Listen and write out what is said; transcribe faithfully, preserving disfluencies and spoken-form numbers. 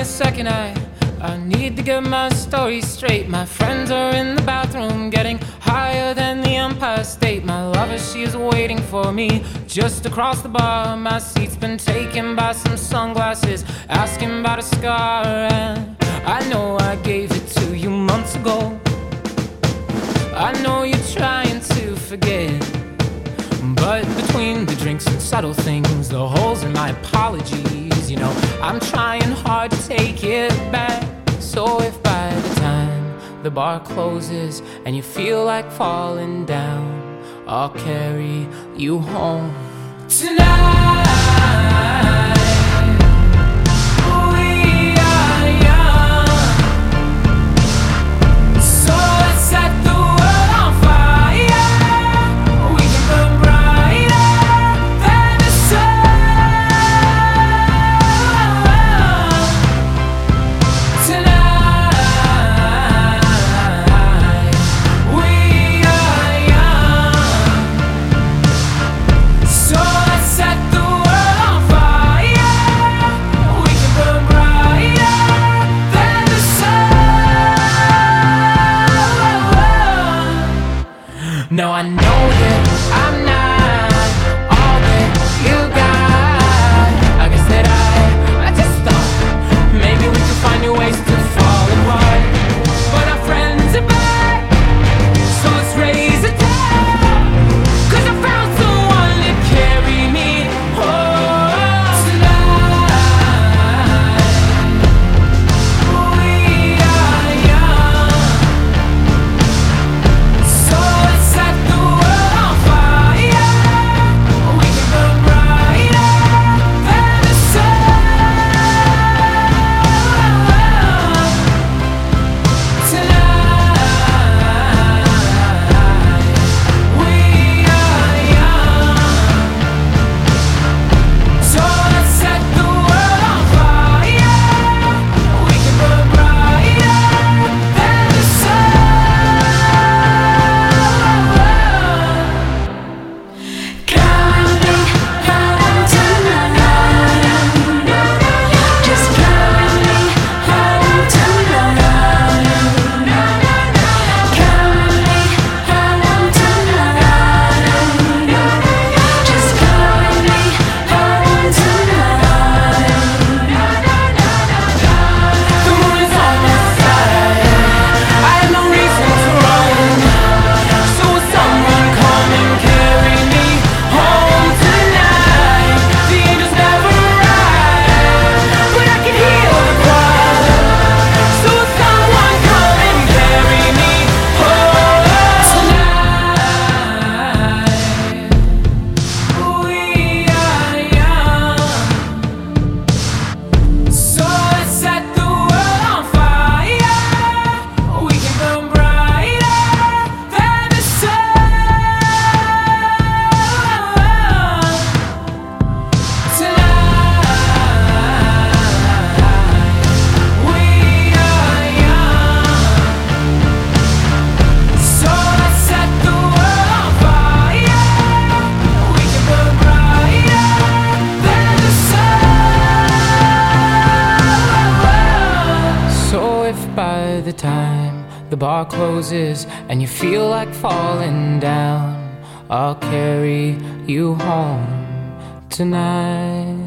second, I I need to get my story straight. My friends are in the bathroom, getting higher than the Empire State. My lover, she is waiting for me just across the bar. My seat's been taken by some sunglasses, asking about a scar. And I know I gave it to you months ago. I know you're trying to forget, but between the drinks and subtle things, the holes in my apologies, you know, I'm trying hard to take it back. So if by the time the bar closes and you feel like falling down, I'll carry you home tonight. No, I know that I'm not all that you got. I guess that I, I just thought maybe we could find new ways to fall apart. But our friends are back, so let's raise a toast, 'cause I found someone to carry me home tonight. We are young, so let's set the world on fire. We can burn brighter than the sun tonight. We are young, so let's set the world on fire. We can burn brighter than the sun. Coming home tonight. Just coming home tonight. Coming home tonight. Just coming home tonight. The moon is on my side. I have no reason to run. So will someone come and carry me home tonight? The angels never arrive, but I can hear the choir. So will someone come and carry me home tonight? We are young, so let's set the world on fire. We can burn brighter than the sun tonight. We are young, so let's set the world on fire. We can burn brighter than the sun. So if by the time the bar closes and you feel like falling down, I'll carry you home tonight.